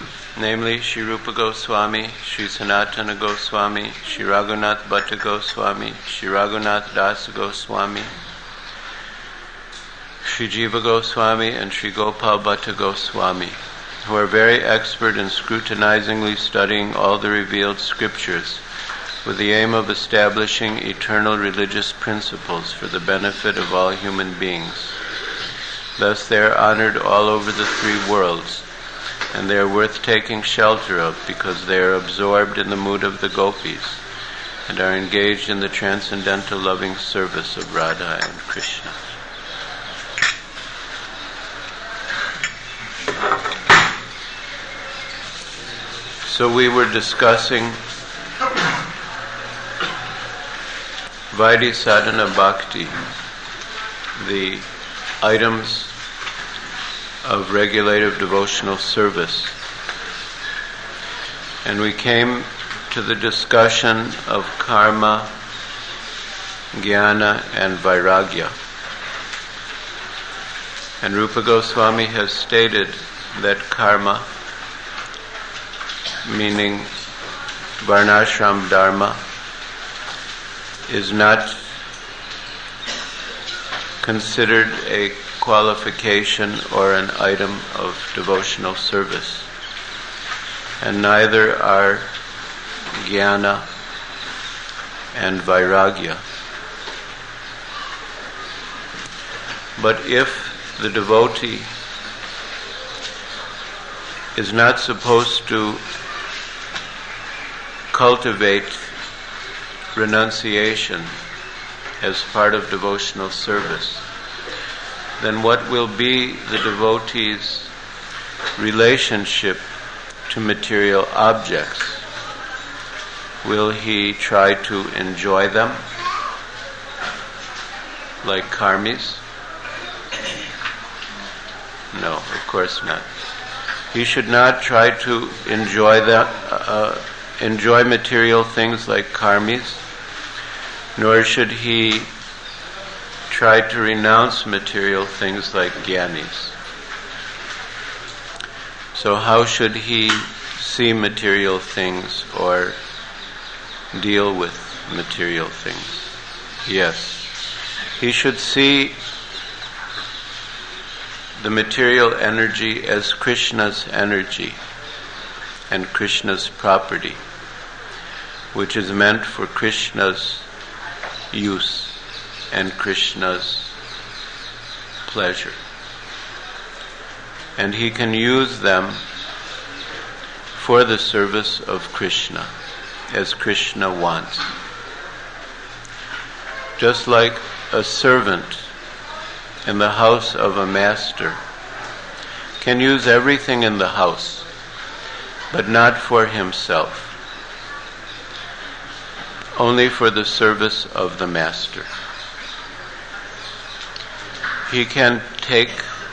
namely Sri Rupa Goswami, Sri Sanatana Goswami, Sri Raghunath Bhatta Goswami, Sri Raghunath Das Goswami, Sri Jiva Goswami, and Sri Gopal Bhatta Goswami, who are very expert in scrutinizingly studying all the revealed scriptures with the aim of establishing eternal religious principles for the benefit of all human beings. Thus they are honored all over the three worlds, and they are worth taking shelter of because they are absorbed in the mood of the gopis and are engaged in the transcendental loving service of Radha and Krishna. So we were discussing Vaidhi Sadhana Bhakti, the items of regulative devotional service. And we came to the discussion of karma, jnana, and vairagya. And Rupa Goswami has stated that karma, meaning varnashram dharma, is not considered a qualification or an item of devotional service, and neither are jnana and vairagya. But if the devotee is not supposed to cultivate renunciation as part of devotional service, then what will be the devotee's relationship to material objects? Will he try to enjoy them like karmis? No, of course not. He should not try to enjoy material things like karmis, nor should he try to renounce material things like jnanis. So how should he see material things or deal with material things? Yes, he should see the material energy as Krishna's energy and Krishna's property, which is meant for Krishna's use and Krishna's pleasure. And he can use them for the service of Krishna, as Krishna wants. Just like a servant in the house of a master can use everything in the house, but not for himself, only for the service of the master. He can take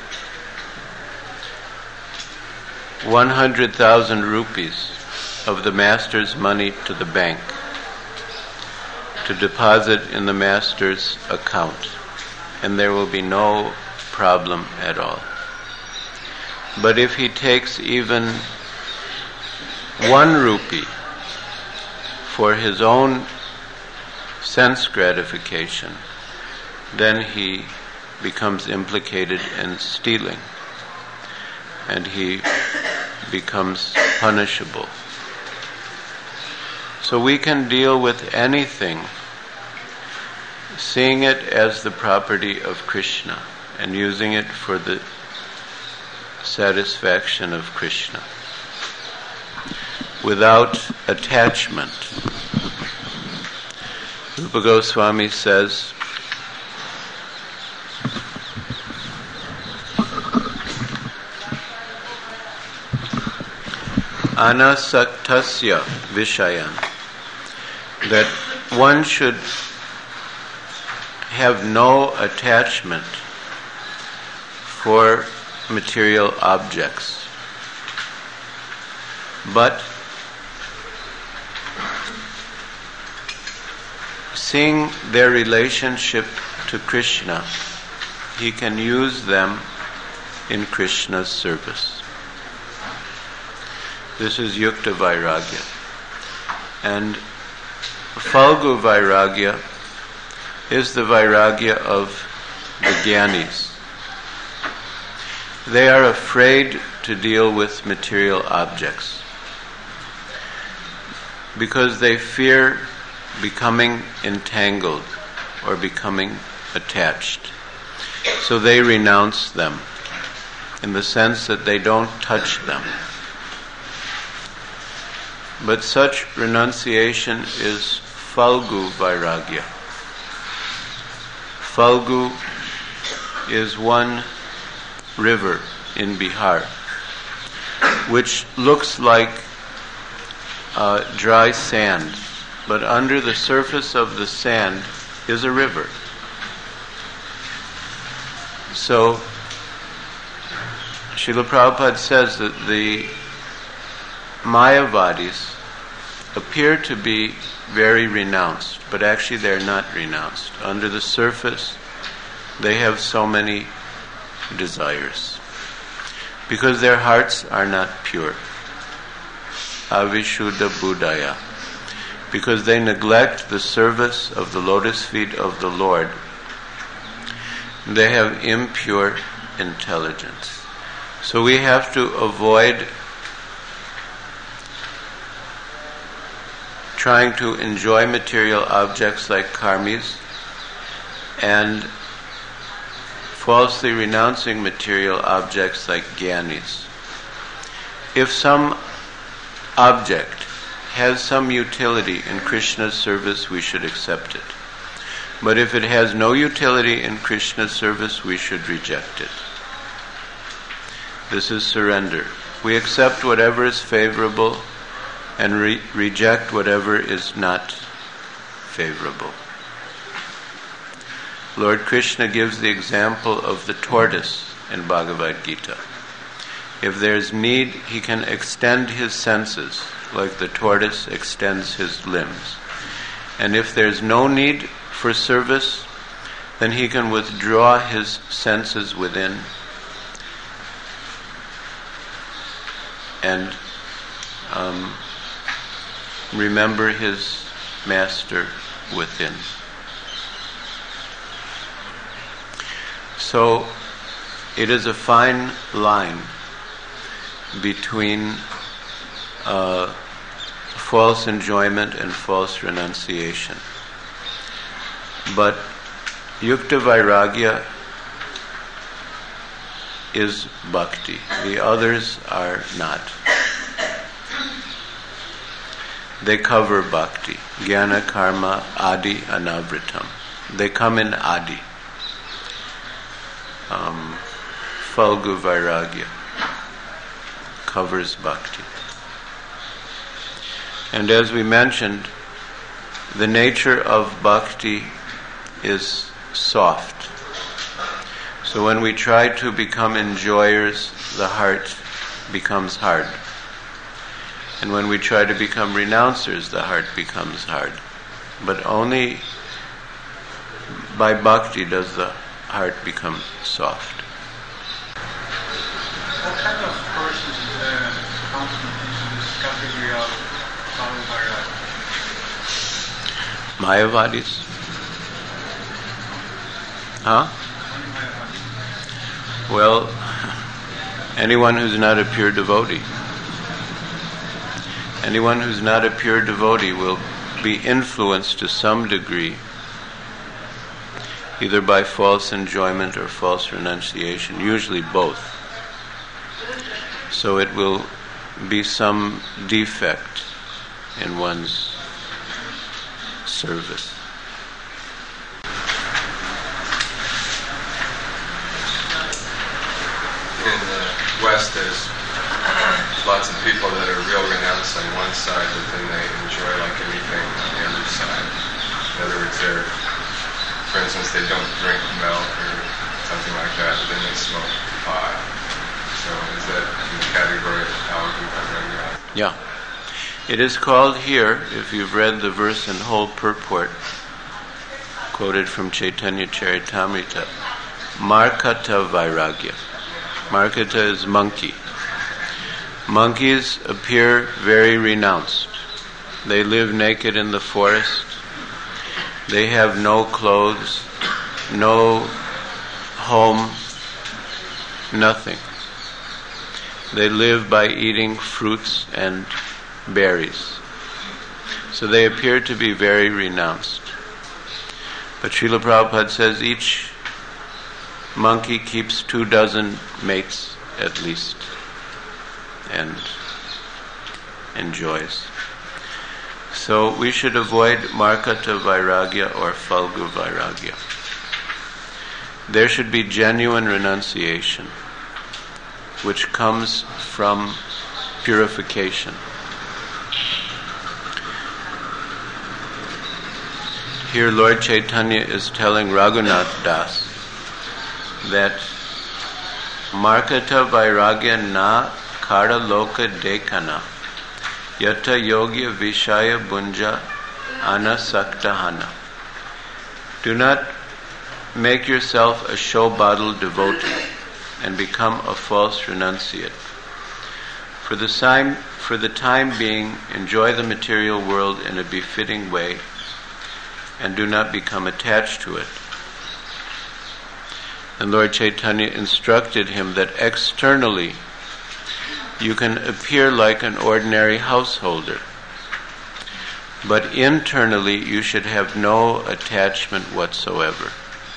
100,000 rupees of the master's money to the bank to deposit in the master's account, and there will be no problem at all. But if he takes even 1 rupee for his own sense gratification, then he becomes implicated in stealing, and he becomes punishable. So we can deal with anything, seeing it as the property of Krishna and using it for the satisfaction of Krishna, without attachment. Rupa Goswami says, anasaktasya vishayan, that one should have no attachment for material objects, but seeing their relationship to Krishna, he can use them in Krishna's service. This is Yukta Vairagya. And Phalgu Vairagya is the Vairagya of the Jnanis. They are afraid to deal with material objects because they fear becoming entangled or becoming attached. So they renounce them in the sense that they don't touch them. But such renunciation is Phalgu Vairagya. Phalgu is one river in Bihar, which looks like dry sand, but under the surface of the sand is a river. So, Srila Prabhupada says that the Mayavadis appear to be very renounced, but actually they're not renounced. Under the surface, they have so many desires because their hearts are not pure. Avishuddha Buddhaya. Because they neglect the service of the lotus feet of the Lord, they have impure intelligence. So we have to avoid trying to enjoy material objects like karmis and falsely renouncing material objects like jnanis. If some object has some utility in Krishna's service, we should accept it. But if it has no utility in Krishna's service, we should reject it. This is surrender. We accept whatever is favorable and reject whatever is not favorable. Lord Krishna gives the example of the tortoise in Bhagavad Gita. If there's need, he can extend his senses like the tortoise extends his limbs. And if there's no need for service, then he can withdraw his senses within and remember his master within. So it is a fine line between false enjoyment and false renunciation. But Yukta Vairagya is bhakti. The others are not. They cover bhakti. Jnana, karma, adi, anavritam. They come in adi. Phalgu Vairagya covers bhakti. And as we mentioned, the nature of bhakti is soft. So when we try to become enjoyers, the heart becomes hard. And when we try to become renouncers, the heart becomes hard. But only by bhakti does the heart become soft. What kind of persons come into this category of Mayavadis? Huh? Well, anyone who's not a pure devotee. Anyone who's not a pure devotee will be influenced to some degree, either by false enjoyment or false renunciation, usually both. So it will be some defect in one's service. In the West, there's lots of people that are real renounced on one side, but then they enjoy like anything on the other side. In other words, for instance, they don't drink milk or something like that, but then they smoke pot. So is that in the category of Phalgu? Yeah. It is called here, if you've read the verse and whole purport, quoted from Chaitanya Charitamrita, Markata Vairagya. Markata is monkey. Monkeys appear very renounced. They live naked in the forest. They have no clothes, no home, nothing. They live by eating fruits and berries. So they appear to be very renounced. But Srila Prabhupada says each monkey keeps 24 mates at least and enjoys. So we should avoid Markata Vairagya or Falgu Vairagya. There should be genuine renunciation, which comes from purification. Here Lord Chaitanya is telling Raghunath Das that Markata Vairagya na kara loka dekana yata yogya vishaya bunja anasaktahana. Do not make yourself a show-bottle devotee and become a false renunciate. For the time being, enjoy the material world in a befitting way and do not become attached to it. And Lord Chaitanya instructed him that externally you can appear like an ordinary householder, but internally you should have no attachment whatsoever.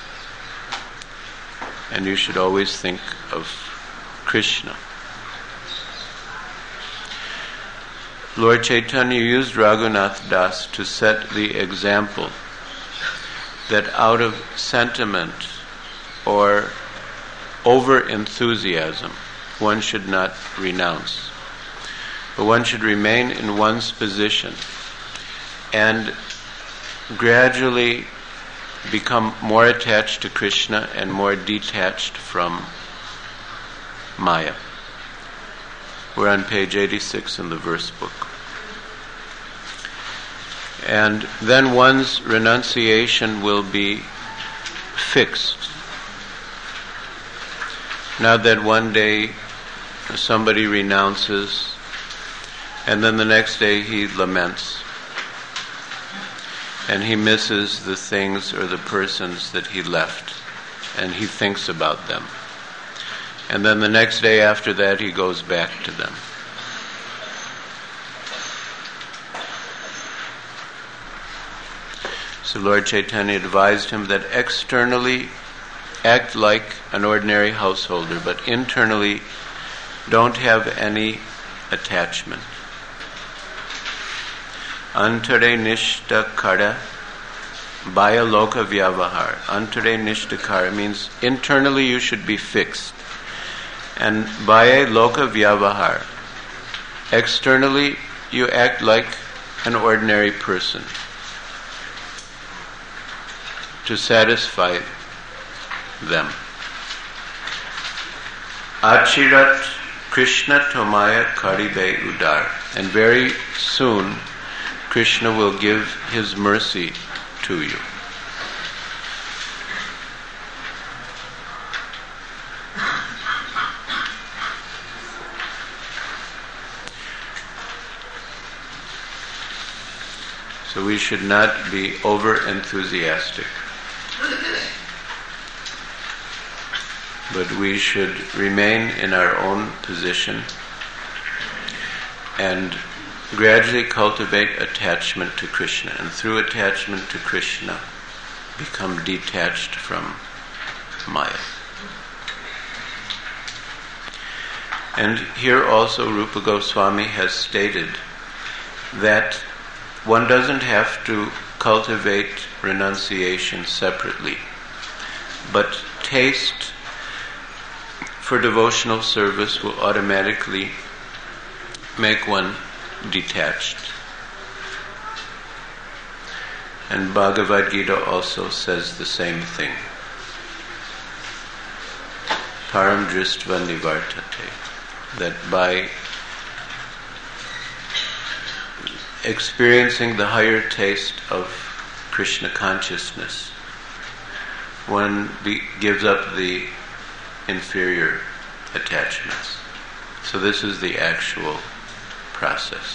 And you should always think of Krishna. Lord Chaitanya used Raghunath Das to set the example that out of sentiment or over-enthusiasm, one should not renounce. But one should remain in one's position and gradually become more attached to Krishna and more detached from Maya. We're on page 86 in the verse book. And then one's renunciation will be fixed. Not that one day somebody renounces and then the next day he laments and he misses the things or the persons that he left and he thinks about them. And then the next day after that he goes back to them. So Lord Chaitanya advised him that externally act like an ordinary householder, but internally don't have any attachment. Antare nishta kara baya loka vyavahar. Antare nishta kara means internally you should be fixed. And baya loka vyavahar. Externally you act like an ordinary person to satisfy them. Achirat Krishna Tomaya Karibe Udar. And very soon Krishna will give his mercy to you. So we should not be over-enthusiastic, but we should remain in our own position and gradually cultivate attachment to Krishna, and through attachment to Krishna become detached from Maya. And here also Rupa Goswami has stated that one doesn't have to cultivate renunciation separately, but taste for devotional service will automatically make one detached. And Bhagavad Gita also says the same thing. Param dristva nivartate. That by experiencing the higher taste of Krishna consciousness, one gives up the inferior attachments. So this is the actual process.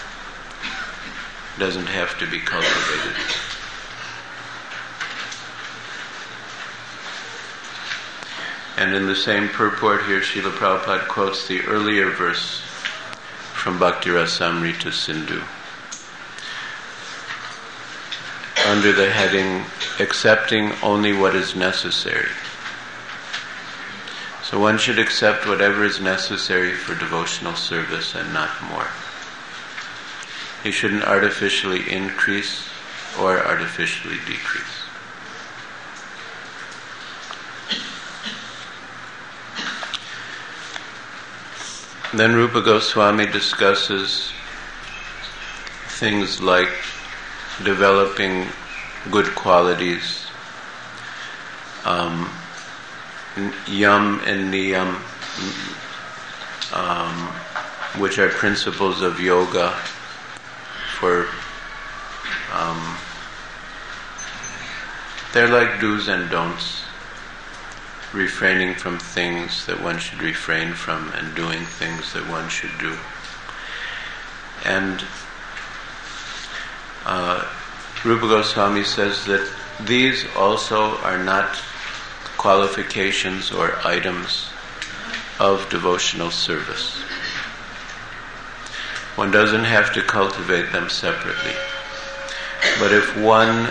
It doesn't have to be cultivated. And in the same purport here, Srila Prabhupada quotes the earlier verse from Bhakti Rasamrita Sindhu under the heading, accepting only what is necessary. So one should accept whatever is necessary for devotional service and not more. He shouldn't artificially increase or artificially decrease. Then Rupa Goswami discusses things like developing good qualities, yam and niyam, which are principles of yoga for, they're like do's and don'ts, refraining from things that one should refrain from and doing things that one should do. And Rupa Goswami says that these also are not qualifications or items of devotional service. One doesn't have to cultivate them separately. But if one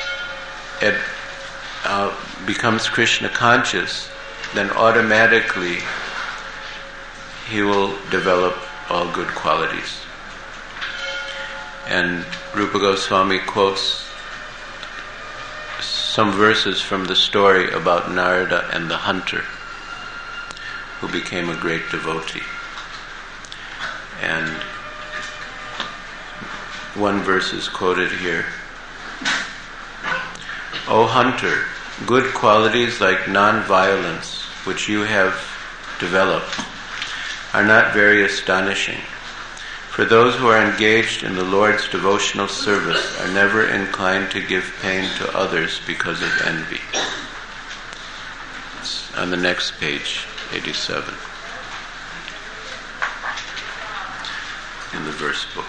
becomes Krishna conscious, then automatically he will develop all good qualities. And Rupa Goswami quotes some verses from the story about Narada and the hunter, who became a great devotee. And one verse is quoted here. O hunter, good qualities like non-violence, which you have developed, are not very astonishing. For those who are engaged in the Lord's devotional service are never inclined to give pain to others because of envy. It's on the next page, 87, in the verse book.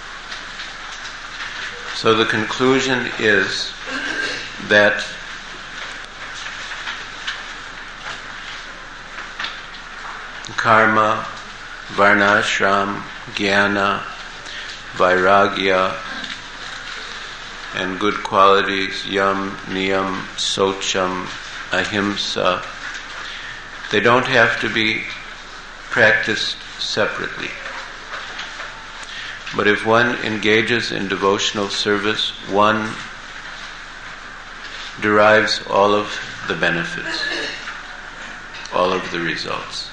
So the conclusion is that karma, varnashram, jnana, vairagya, and good qualities, yam, niyam, socham, ahimsa, they don't have to be practiced separately. But if one engages in devotional service, one derives all of the benefits, all of the results.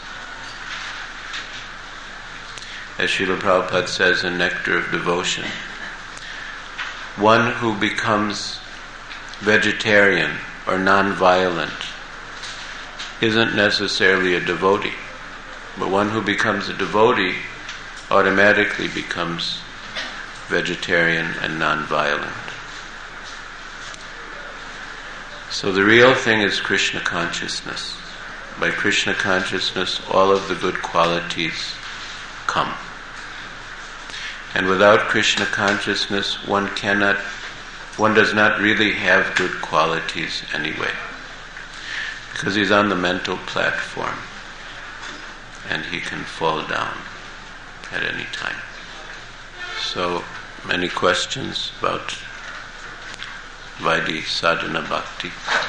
As Srila Prabhupada says in Nectar of Devotion, one who becomes vegetarian or non-violent isn't necessarily a devotee, but one who becomes a devotee automatically becomes vegetarian and non-violent. So the real thing is Krishna consciousness. By Krishna consciousness, all of the good qualities come. And without Krishna consciousness, one does not really have good qualities anyway, because he's on the mental platform and he can fall down at any time. So, many questions about Vaidhi Sadhana Bhakti.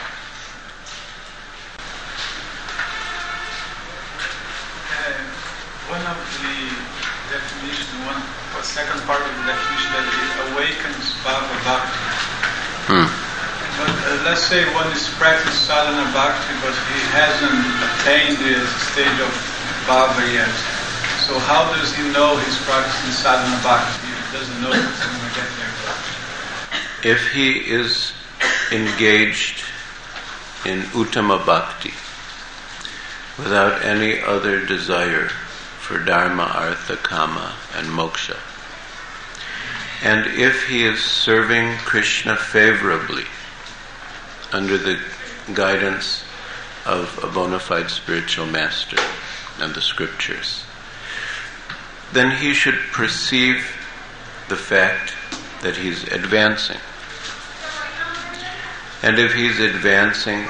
One of the definitions, second part of the definition, that it awakens Bhava Bhakti. But let's say one is practicing Sadhana Bhakti, but he hasn't attained the stage of Bhava yet. So how does he know he's practicing Sadhana Bhakti? He doesn't know if he's going to get there. If he is engaged in Uttama Bhakti without any other desire for Dharma, Artha, Kama, and Moksha, and if he is serving Krishna favorably under the guidance of a bona fide spiritual master and the scriptures, then he should perceive the fact that he's advancing. And if he's advancing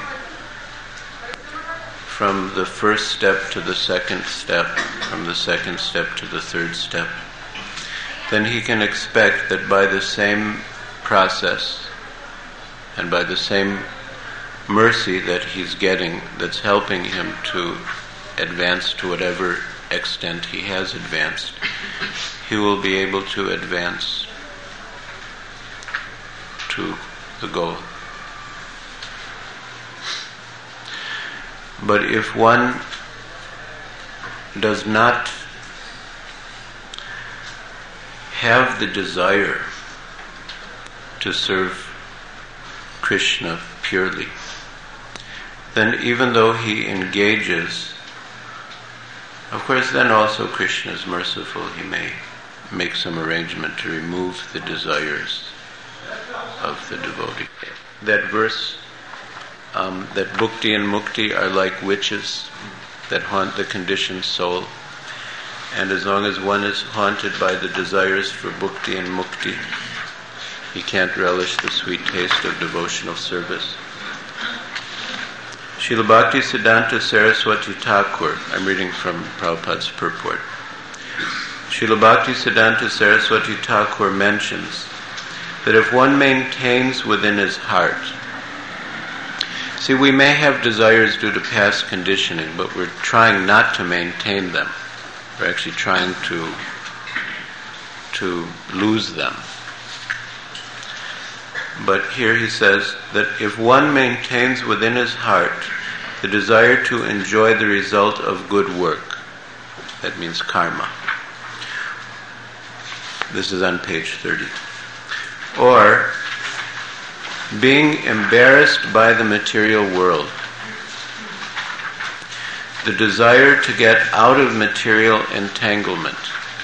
from the first step to the second step, from the second step to the third step, then he can expect that by the same process and by the same mercy that he's getting, that's helping him to advance to whatever extent he has advanced, he will be able to advance to the goal. But if one does not have the desire to serve Krishna purely, then even though he engages, of course then also Krishna is merciful. He may make some arrangement to remove the desires of the devotee. That verse, that bhukti and mukti are like witches that haunt the conditioned soul, and as long as one is haunted by the desires for bhukti and mukti, he can't relish the sweet taste of devotional service. Srila Bhaktisiddhanta Saraswati Thakur, I'm reading from Prabhupada's purport. Srila Bhaktisiddhanta Saraswati Thakur mentions that if one maintains within his heart, see, we may have desires due to past conditioning, but we're trying not to maintain them. We're actually trying to lose them. But here he says that if one maintains within his heart the desire to enjoy the result of good work, that means karma. This is on page 30. Or being embarrassed by the material world, the desire to get out of material entanglement,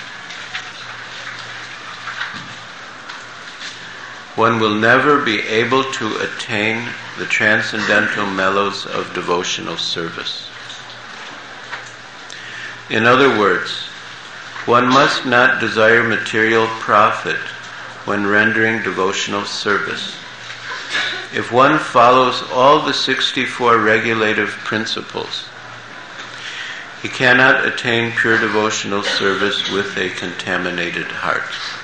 one will never be able to attain the transcendental mellows of devotional service. In other words, one must not desire material profit when rendering devotional service. If one follows all the 64 regulative principles, he cannot attain pure devotional service with a contaminated heart.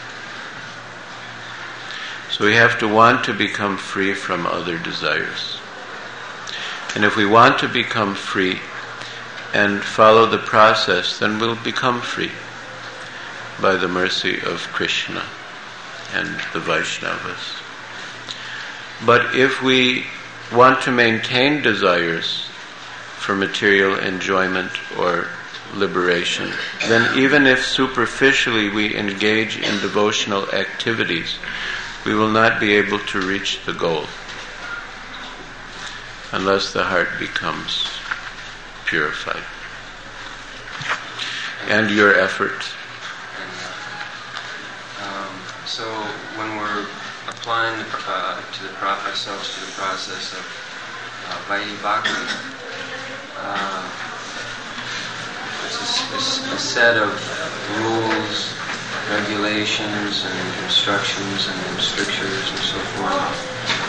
So we have to want to become free from other desires. And if we want to become free and follow the process, then we'll become free by the mercy of Krishna and the Vaishnavas. But if we want to maintain desires for material enjoyment or liberation, then even if superficially we engage in devotional activities, we will not be able to reach the goal unless the heart becomes purified. And your effort. So when we're applying ourselves to the process of Vaidhi Bhakti, it's a set of rules, regulations, and instructions, and strictures, and so forth.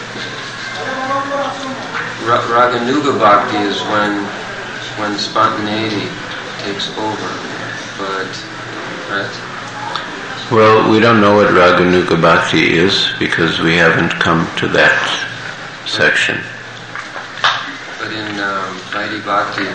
Raganuga Bhakti is when spontaneity takes over, but right? Well, we don't know what Raganuga Bhakti is because we haven't come to that section. But in Vaidhi Bhakti,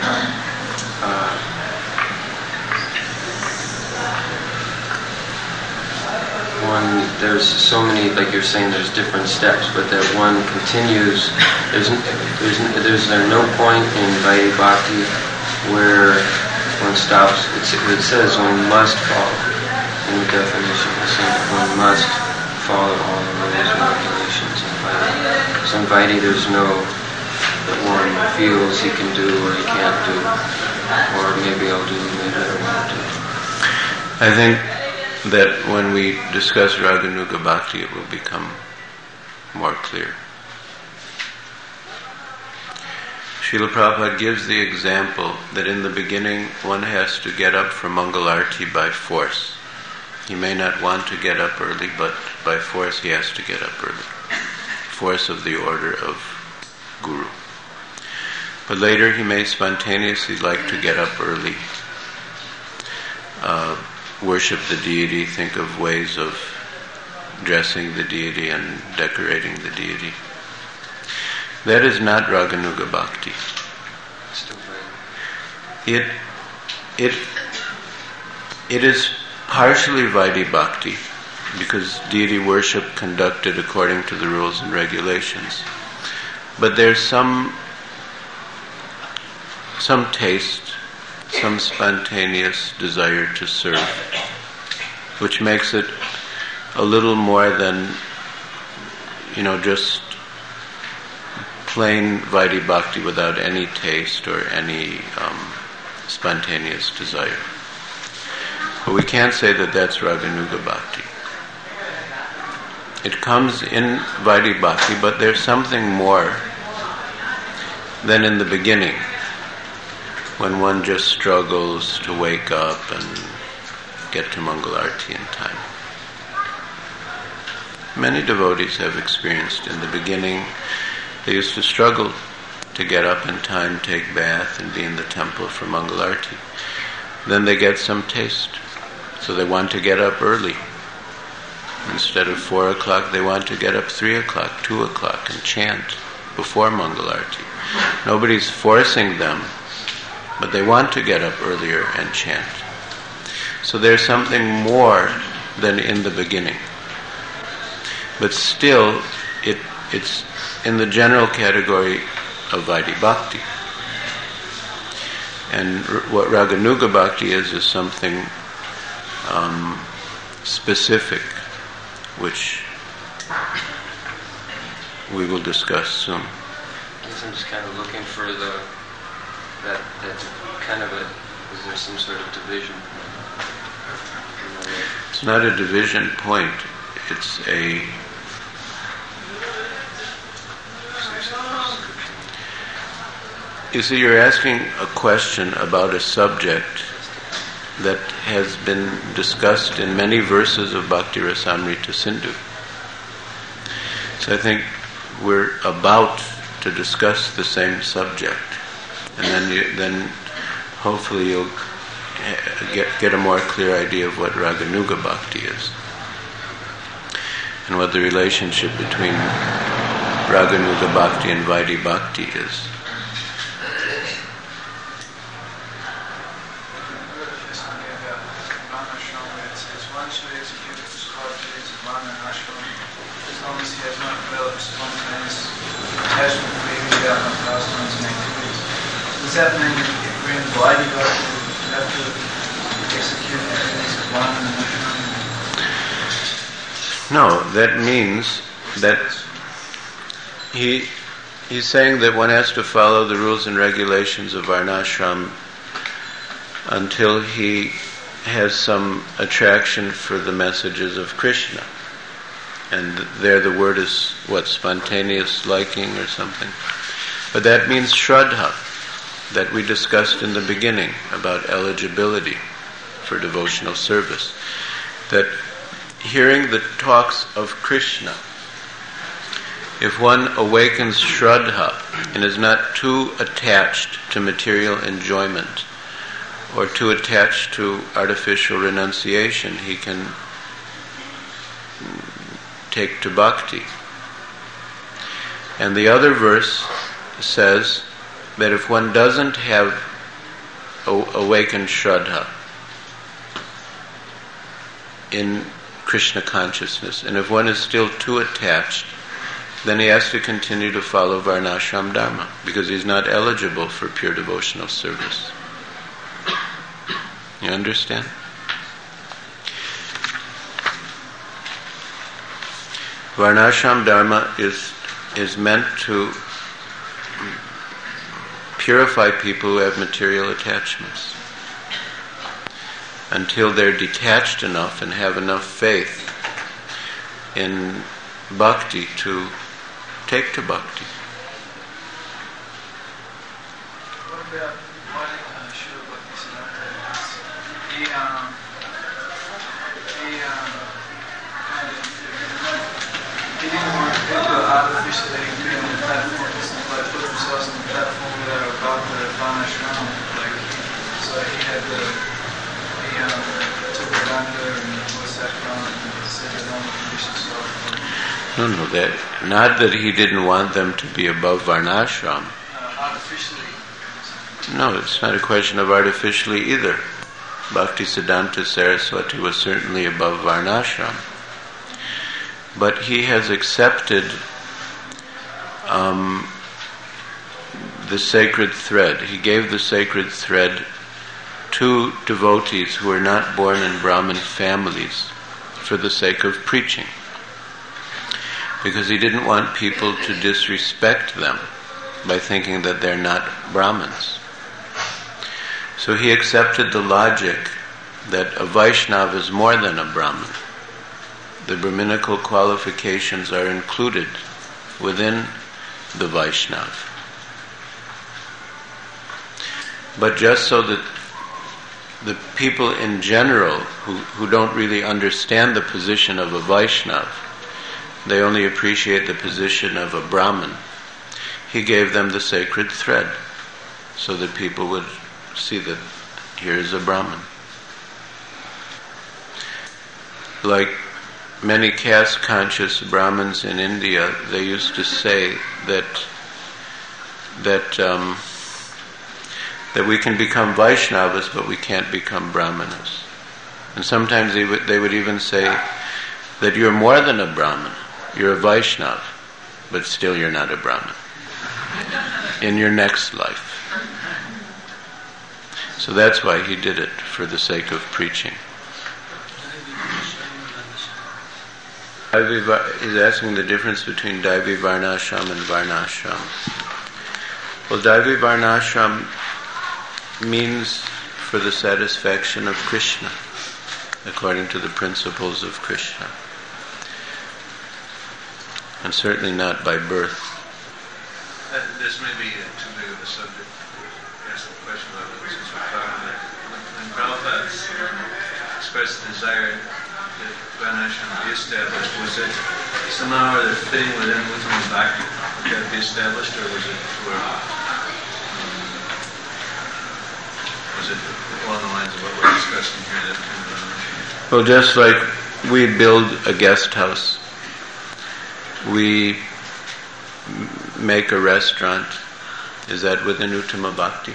there's so many, like you're saying, there's different steps, but that one continues. There's no point in Vaidhi Bhakti where one stops. It says one must follow. In the definition, it's saying one must follow all the rules and regulations in Vaidhi. So in Vaidhi, there's no that one feels he can do or he can't do, or maybe I'll do, maybe I won't do. I think that when we discuss Raganuga Bhakti, it will become more clear. Srila Prabhupada gives the example that in the beginning one has to get up for Mangal Arati by force. He may not want to get up early, but by force he has to get up early. Force of the order of Guru. But later he may spontaneously like to get up early, worship the deity, think of ways of dressing the deity and decorating the deity. That is not Raganuga Bhakti. It is partially Vaidhi Bhakti, because deity worship conducted according to the rules and regulations. But there's some taste, some spontaneous desire to serve, which makes it a little more than, just plain Vaidhi Bhakti without any taste or any spontaneous desire. But we can't say that that's Raganuga Bhakti. It comes in Vaidhi Bhakti, but there's something more than in the beginning, when one just struggles to wake up and get to Mangal Arati in time. Many devotees have experienced in the beginning, they used to struggle to get up in time, take bath, and be in the temple for Mangal Arati. Then they get some taste, so they want to get up early. Instead of 4 o'clock, they want to get up 3 o'clock, 2 o'clock, and chant before Mangal Arati. Nobody's forcing them, but they want to get up earlier and chant. So there's something more than in the beginning. But still, it's in the general category of Vaidhi Bhakti. And what Raganuga Bhakti is something specific, which we will discuss soon. I guess I'm just kind of looking for that kind of is there some sort of division? It's not a division point, it's a you see, you're asking a question about a subject that has been discussed in many verses of Bhakti Rasamrita Sindhu. So I think we're about to discuss the same subject, and then hopefully you'll get a more clear idea of what Raganuga Bhakti is, and what the relationship between Raganuga Bhakti and Vaidhi Bhakti is. Does that mean if we're in Vaidhi Bhakti, we have to execute activities of Vana and Ashram? No, that means that he's saying that one has to follow the rules and regulations of Varnashram until he has some attraction for the messages of Krishna. And there the word is, spontaneous liking or something. But that means Shraddha, that we discussed in the beginning about eligibility for devotional service. That hearing the talks of Krishna, if one awakens Shraddha and is not too attached to material enjoyment or too attached to artificial renunciation, he can take to bhakti. And the other verse says that if one doesn't have awakened Shraddha in Krishna consciousness, and if one is still too attached, then he has to continue to follow Varnashram Dharma, because he's not eligible for pure devotional service. You understand? Varnashram Dharma is meant to purify people who have material attachments until they're detached enough and have enough faith in bhakti to take to bhakti. officially be on the platform, like put themselves on the platform that are about the Varnashram. Like, so he had took Vedanta and what's that from, and said that on the condition stuff. No, that not that he didn't want them to be above Varnashram. Artificially. No, it's not a question of artificially either. Bhaktisiddhanta Saraswati was certainly above Varnashram. But he has accepted the sacred thread. He gave the sacred thread to devotees who were not born in Brahmin families for the sake of preaching. Because he didn't want people to disrespect them by thinking that they're not Brahmins. So he accepted the logic that a Vaishnava is more than a Brahmin. The Brahminical qualifications are included within the Vaishnava. But just so that the people in general who don't really understand the position of a Vaishnava, they only appreciate the position of a Brahmin, he gave them the sacred thread so that people would see that here is a Brahmin. Like many caste-conscious Brahmins in India, they used to say that we can become Vaishnavas, but we can't become Brahmanas. And sometimes they would even say that you're more than a Brahmin. You're a Vaishnava, but still you're not a Brahmin in your next life. So that's why he did it, for the sake of preaching. He's asking the difference between Daivi Varnashram and Varnashram. Well, Daivi Varnashram means for the satisfaction of Krishna, according to the principles of Krishna. And certainly not by birth. This may be too big of a subject to ask the question about it, since we're talking about it. When Prabhupada expressed the desire that Varnashram be established, was it somehow or other fitting within Uttama Bhakti? Would that be established, or was it along the lines of what we're discussing here? Well, just like we build a guest house, we make a restaurant, is that within Uttama Bhakti?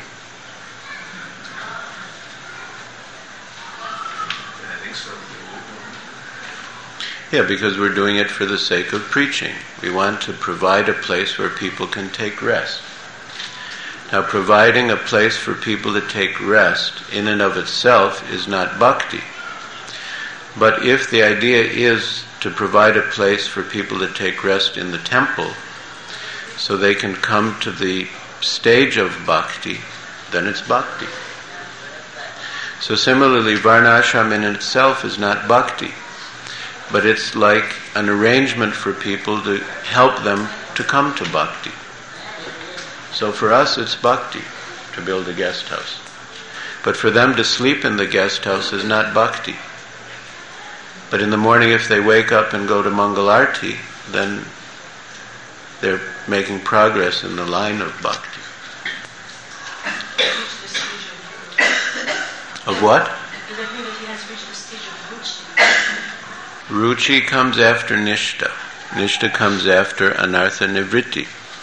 I think so. Yeah, because we're doing it for the sake of preaching. We want to provide a place where people can take rest. Now, providing a place for people to take rest in and of itself is not bhakti. But if the idea is to provide a place for people to take rest in the temple so they can come to the stage of bhakti, then it's bhakti. So similarly, Varnashram in itself is not bhakti, but it's like an arrangement for people to help them to come to bhakti. So for us it's bhakti to build a guest house. But for them to sleep in the guest house is not bhakti. But in the morning if they wake up and go to Mangalarti, then they're making progress in the line of bhakti. Of what? Ruchi comes after Nishta. Nishta comes after Anartha Nivritti.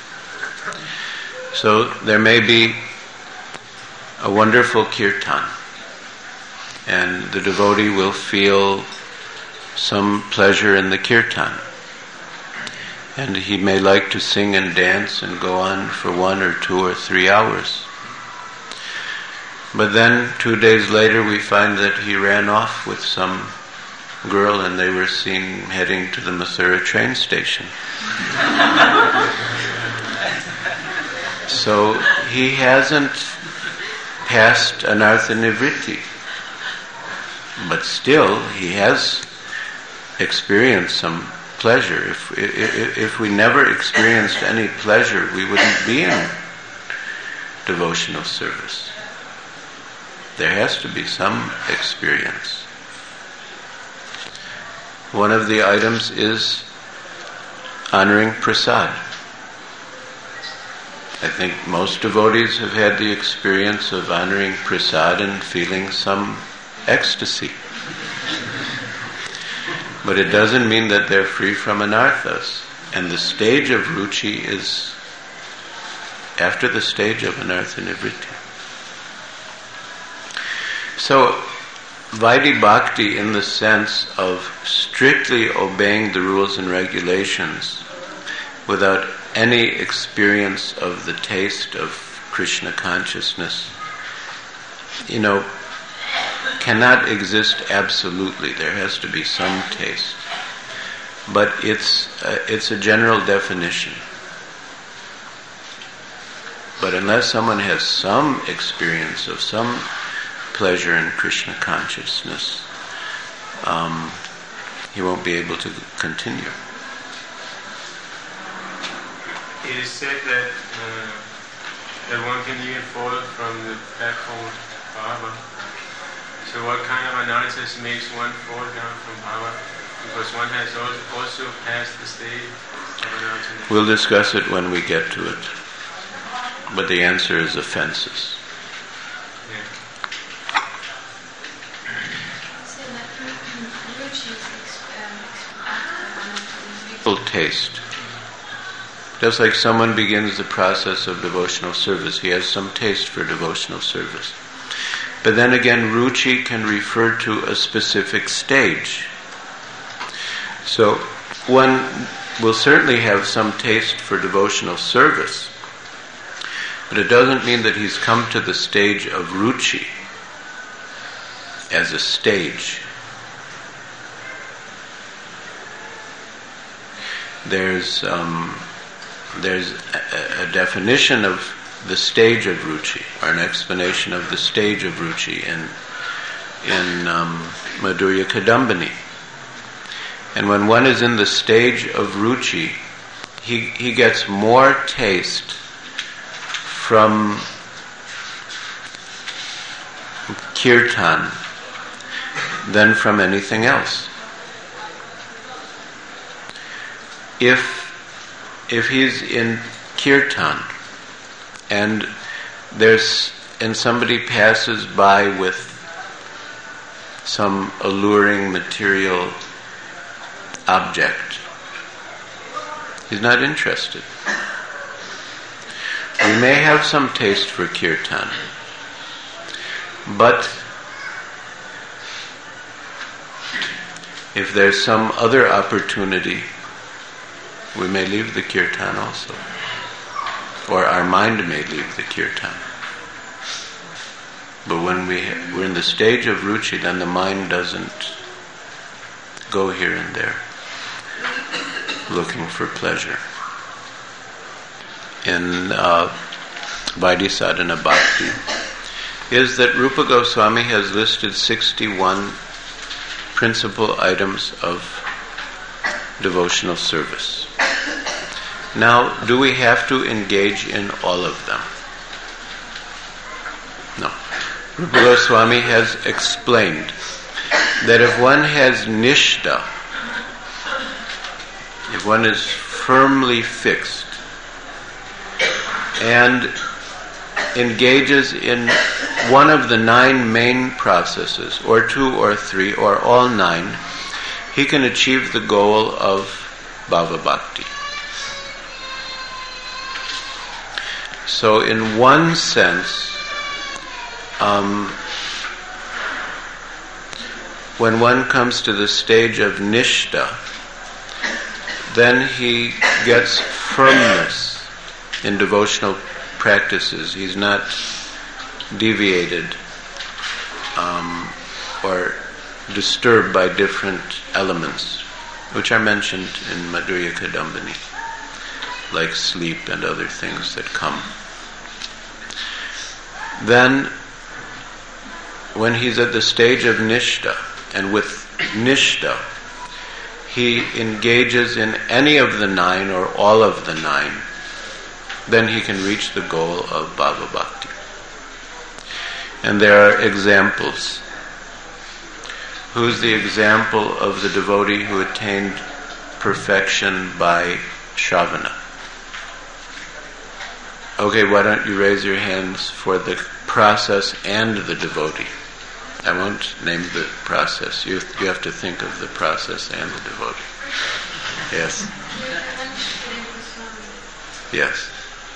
So there may be a wonderful kirtan, and the devotee will feel some pleasure in the kirtan, and he may like to sing and dance and go on for 1 or 2 or 3 hours. But then 2 days later we find that he ran off with some girl and they were seen heading to the Mathura train station. So he hasn't passed Anartha Nivritti, but still he has experienced some pleasure. If we never experienced any pleasure, we wouldn't be in devotional service. There has to be some experience. One of the items is honoring prasad. I think most devotees have had the experience of honoring prasad and feeling some ecstasy. But it doesn't mean that they're free from anarthas. And the stage of ruchi is after the stage of anartha nivritti. So, Vaidhi Bhakti, in the sense of strictly obeying the rules and regulations without any experience of the taste of Krishna consciousness, cannot exist absolutely. There has to be some taste. But it's a general definition. But unless someone has some experience of some pleasure in Krishna consciousness, he won't be able to continue. It is said that one can even fall from the platform of Bhava. So what kind of analysis makes one fall down from Bhava? Because one has also passed the stage of analysis. We'll discuss it when we get to it. But the answer is offenses. Taste. Just like someone begins the process of devotional service, he has some taste for devotional service. But then again, ruchi can refer to a specific stage. So one will certainly have some taste for devotional service, but it doesn't mean that he's come to the stage of ruchi as a stage. There's a definition of the stage of ruchi, or an explanation of the stage of ruchi in Madhurya Kadambini. And when one is in the stage of ruchi, he gets more taste from kirtan than from anything else. If he's in kirtan and somebody passes by with some alluring material object, he's not interested. We may have some taste for kirtan, but if there's some other opportunity, we may leave the kirtan also. Or our mind may leave the kirtan. But when we're in the stage of ruchi, then the mind doesn't go here and there looking for pleasure. In Vaidhi Sadhana Bhakti is that Rupa Goswami has listed 61 principal items of devotional service. Now, do we have to engage in all of them? No. Rupa Goswami has explained that if one has nishta, if one is firmly fixed and engages in one of the 9 main processes, or 2 or 3 or all 9, he can achieve the goal of Bhava Bhakti. So in one sense, when one comes to the stage of nishta, then he gets firmness in devotional practices. He's not deviated or disturbed by different elements, which are mentioned in Madhurya Kadambini, like sleep and other things that come. Then, when he's at the stage of nishta, and with nishta, he engages in any of the 9 or all of the 9, then he can reach the goal of Bhava Bhakti. And there are examples. Who's the example of the devotee who attained perfection by Shravana. Okay, why don't you raise your hands for the process and the devotee? I won't name the process. You have to think of the process and the devotee. Yes. Yes.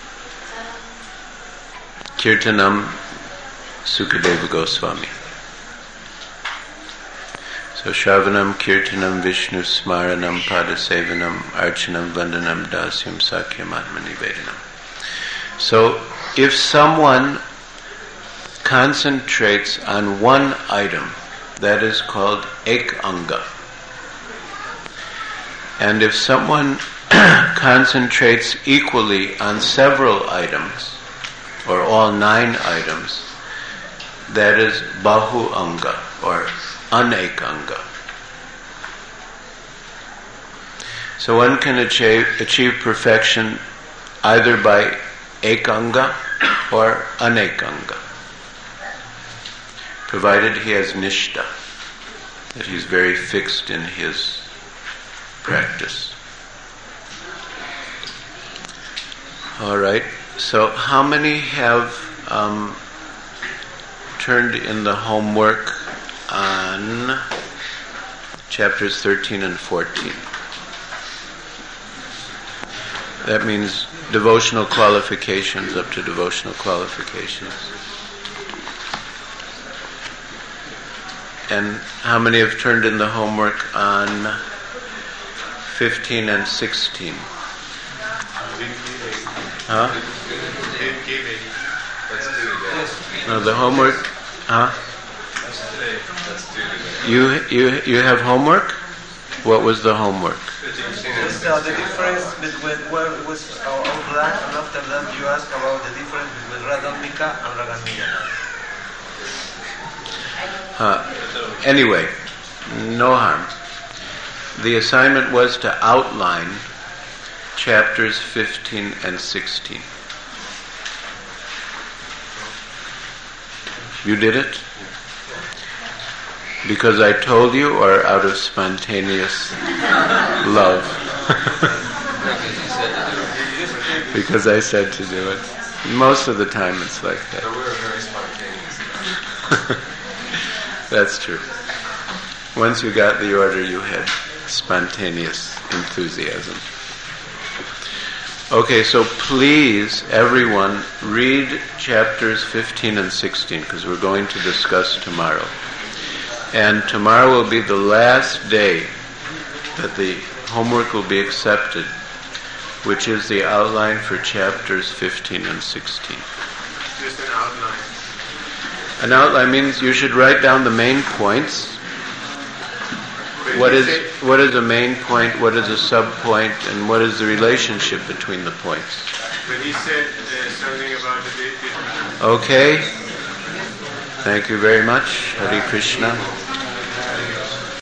Kirtanam Sukadeva Goswami. So Shravanam, Kirtanam, Vishnu Smaranam, Padasevanam, Archanam, Vandanam, Dasyam, Sakyam, Atmanivedanam. So if someone concentrates on one item, that is called ek anga. And if someone concentrates equally on several items, or all 9 items, that is bahu anga, or anek anga. So one can achieve perfection either by ekanga or anekanga, provided he has nishtha, that he's very fixed in his practice. All right, so how many have turned in the homework on chapters 13 and 14? That means devotional qualifications, up to devotional qualifications. And how many have turned in the homework on 15 and 16? Huh? No, the homework. Huh? You have homework? What was the homework? The difference between where was our life, and after that you ask about the difference between Radhamika and Ragamika. Anyway, no harm. The assignment was to outline chapters 15 and 16. You did it? Because I told you, or out of spontaneous love? Because I said to do it. Most of the time it's like that. So we were very spontaneous. That's true. Once you got the order, you had spontaneous enthusiasm. Okay, so please, everyone, read chapters 15 and 16, because we're going to discuss tomorrow. And tomorrow will be the last day that the homework will be accepted, which is the outline for chapters 15 and 16. Just an outline. An outline means you should write down the main points. What is a main point, what is a sub-point, and what is the relationship between the points? But he said something about the difference. Okay. Thank you very much. Hare Krishna.